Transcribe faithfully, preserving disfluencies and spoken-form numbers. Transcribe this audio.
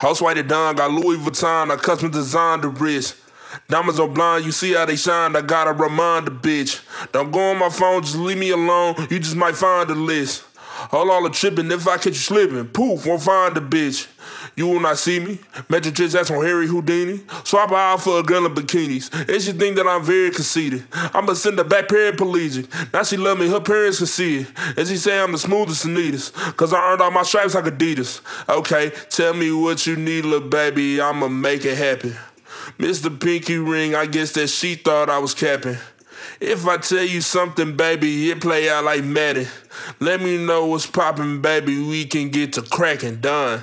House white it down, got Louis Vuitton, I custom designed the wrist. Diamonds are blind, you see how they shine, I gotta remind the bitch. Don't go on my phone, just leave me alone, you just might find the list. All all the tripping, if I catch you slipping, poof, won't find the bitch. You will not see me. Metro Chicks, that's on Harry Houdini. Swap her out for a girl in bikinis. And she think that I'm very conceited. I'ma send her back paraplegic. Now she love me, her parents can see it. And she say I'm the smoothest and neatest. Cause I earned all my stripes like Adidas. Okay, tell me what you need, little baby, I'ma make it happen. Mister Pinky Ring, I guess that she thought I was capping. If I tell you something, baby, it play out like Madden. Let me know what's poppin', baby, we can get to crackin', done.